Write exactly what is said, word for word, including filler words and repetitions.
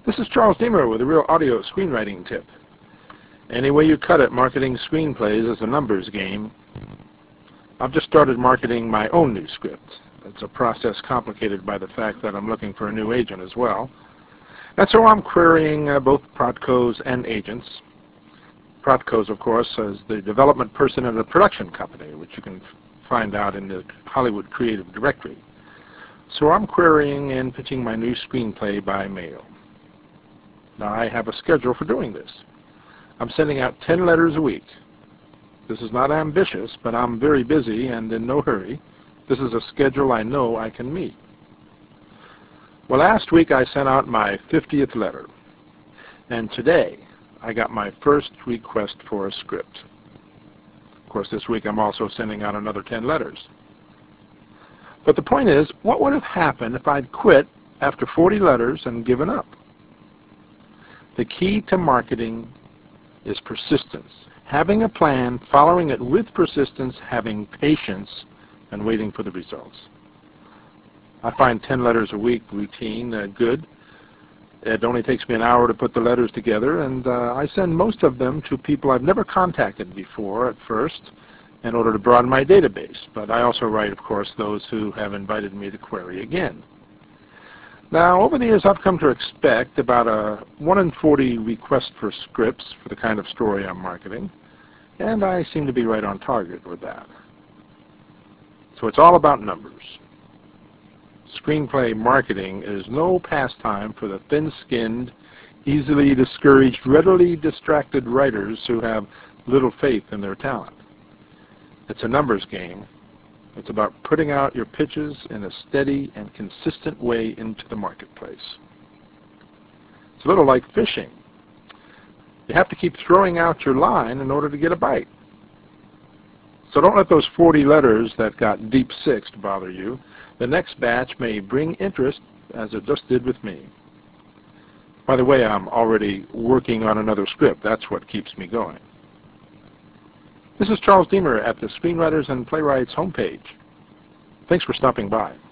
This is Charles Deemer with a real audio screenwriting tip. Any way you cut it, marketing screenplays is a numbers game. I've just started marketing my own new script. It's a process complicated by the fact that I'm looking for a new agent as well. And so I'm querying uh, both Protcos and agents. Protcos, of course, is the development person in a production company, which you can find out in the Hollywood Creative Directory. So I'm querying and pitching my new screenplay by mail. Now, I have a schedule for doing this. I'm sending out ten letters a week. This is not ambitious, but I'm very busy and in no hurry. This is a schedule I know I can meet. Well, last week I sent out my fiftieth letter, and today I got my first request for a script. Of course, this week I'm also sending out another ten letters. But the point is, what would have happened if I'd quit after forty letters and given up? The key to marketing is persistence. Having a plan, following it with persistence, having patience, and waiting for the results. I find ten letters a week routine uh, good. It only takes me an hour to put the letters together, and uh, I send most of them to people I've never contacted before at first in order to broaden my database. But I also write, of course, those who have invited me to query again. Now, over the years, I've come to expect about a one in forty request for scripts for the kind of story I'm marketing, and I seem to be right on target with that. So it's all about numbers. Screenplay marketing is no pastime for the thin-skinned, easily discouraged, readily distracted writers who have little faith in their talent. It's a numbers game. It's about putting out your pitches in a steady and consistent way into the marketplace. It's a little like fishing. You have to keep throwing out your line in order to get a bite. So don't let those forty letters that got deep-sixed bother you. The next batch may bring interest, as it just did with me. By the way, I'm already working on another script. That's what keeps me going. This is Charles Deemer at the Screenwriters and Playwrights homepage. Thanks for stopping by.